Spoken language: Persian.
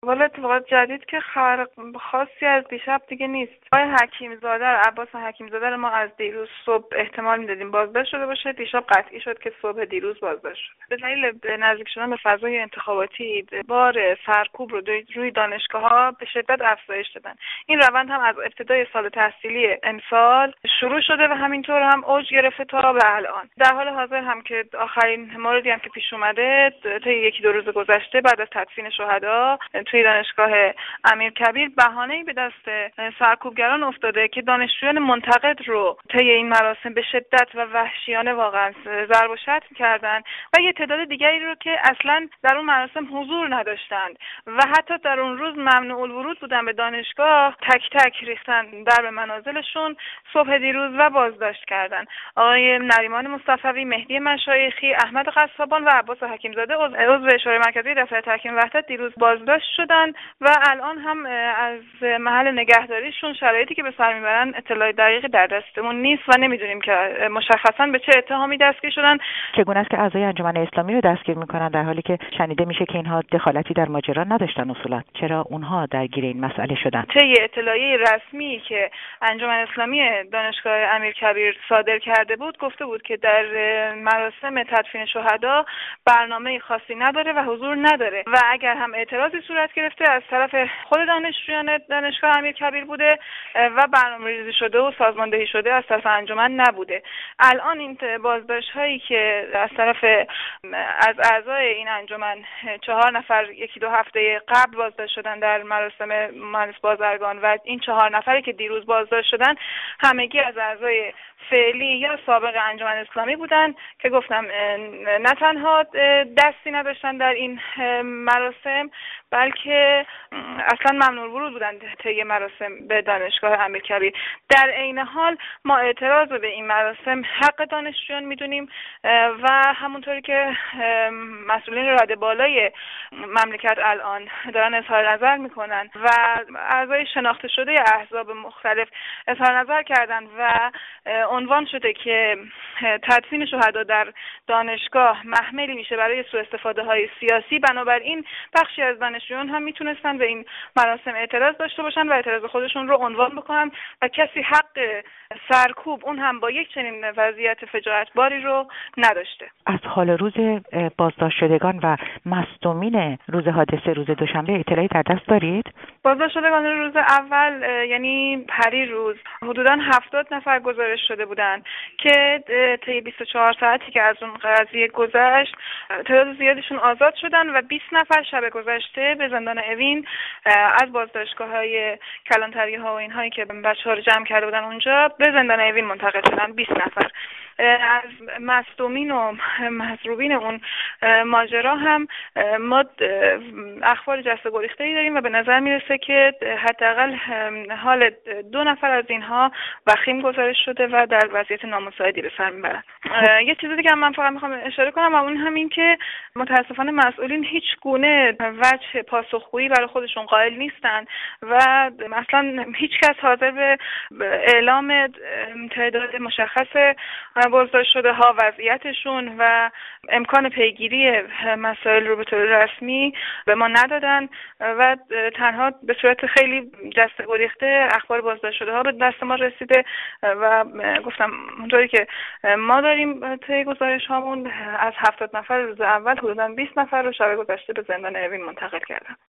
والا اتفاقات جدید که خبر خاصی از دیشب دیگه نیست. آقای حکیمزاده، عباس حکیمزاده رو ما از دیروز صبح احتمال میدادیم بازداشت شده باشه. دیشب قطعی شد که صبح دیروز بازداشت شد. به دلیل نزدیک شدن به فضای انتخاباتی بار سرکوب رو روی دانشگاه‌ها به شدت افزایش دادن. این روند هم از ابتدای سال تحصیلی امسال شروع شده و همینطور هم اوج گرفته تا به الان. در حال حاضر هم که آخرین موردی هم که پیش اومده تا یکی دو روز گذشته بعد از تدفین شهدا توی دانشگاه امیرکبیر بهانه‌ای به دست سرکوبگران افتاده که دانشجویان منتقد رو طی این مراسم به شدت و وحشیانه واقعا ضرب و شتم کردن و یه تعداد دیگری رو که اصلا در اون مراسم حضور نداشتند و حتی در اون روز ممنوع الورود بودن به دانشگاه تک تک ریختن در منازلشون صبح دیروز و بازداشت کردن. آقای نریمان مصطفی، مهدی مشایخی، احمد قصابان و عباس حکیمزاده عضو شورای مرکزی دفتر تحکیم وحدت دیروز بازداشت شدن و الان هم از محل نگهداریشون شرایطی که به سر میبرن اطلاع دقیقی در دستمون نیست و نمیدونیم که مشخصا به چه اتهامی دستگیر شدن. چگونه است که اعضای انجمن اسلامی رو دستگیر میکنن در حالی که شنیده میشه که اینها دخالتی در ماجرا نداشتن؟ اصولا چرا اونها درگیر این مسئله شدن؟ طی اطلاعیه رسمی که انجمن اسلامی دانشگاه امیرکبیر صادر کرده بود گفته بود که در مراسم تدفین شهدا برنامه خاصی نداره و حضور نداره و اگر هم اعتراضی صورت گرفته از طرف خود دانشجویان دانشگاه امیرکبیر بوده و برنامه‌ریزی شده و سازماندهی شده از طرف انجمن نبوده. الان این بازداشت هایی که از اعضای این انجمن 4 نفر یکی دو هفته قبل بازداشت شدن در مراسم مهندس بازرگان و این 4 نفری که دیروز بازداشت شدن همگی از اعضای فعلی یا سابق انجمن اسلامی بودن که گفتم نه تنها دستی نداشتن در این مراسم بلکه اصلا ممنوع ورود بودن طی مراسم به دانشگاه امیرکبیر. در عین حال ما اعتراض به این مراسم حق دانشجویان میدونیم و همونطوری که مسئولین رده بالای مملکت الان دارن اظهار نظر میکنن و اعضای شناخته شده احزاب مختلف اظهار نظر کردن و عنوان شده که تدفین شهدا در دانشگاه محملی میشه برای سوء استفاده های سیاسی. بنابراین بخشی از دانشجویان هم میتونستن به این مراسم اعتراض داشته باشن و اعتراض خودشون رو عنوان بکنن و کسی حق سرکوب اون هم با یک چنین وضعیت فجاعتباری رو نداشته. از حال روز بازداشت شدگان و مصدومین روز حادثه روز دوشنبه اطلاعی در دست دارید؟ بازداشت شدگان روز اول یعنی پریروز حدوداً 70 نفر گزارش شده بودند که طی 24 ساعتی که از اون قضیه گذشت تعداد زیادشون آزاد شدن و 20 نفر شب گذشته به زندان اوین از بازداشتگاه‌های کلانتری‌ها و اینهایی که بچه‌ها رو جمع کرده بودن اونجا به زندان اوین منتقل شدن 20 نفر. از مصدومین و مضروبین اون ماجرا هم ما اخبار جسته گریخته‌ای داریم و به نظر میرسه که حداقل حال 2 نفر از اینها وخیم گزارش شده و در وضعیت نامساعدی به سر میبرن. یه چیزی دیگه من فقط میخوام اشاره کنم و اون همین که متاسفانه مسئولین هیچ گونه وجه پاسخگویی برای خودشون قائل نیستن و مثلا هیچ کس حاضر به اعلام تعداد مشخص بازداشت شده ها، وضعیتشون و امکان پیگیری مسائل رو به طور رسمی به ما ندادن و تنها به صورت خیلی جسته گریخته اخبار بازداشت شده ها به دست ما رسیده و گفتم اونطوری که ما داریم طی گزارش هامون از 70 نفر روز اول حدوداً 20 نفر رو شب گذشته به زندان اوین منتقل کردن.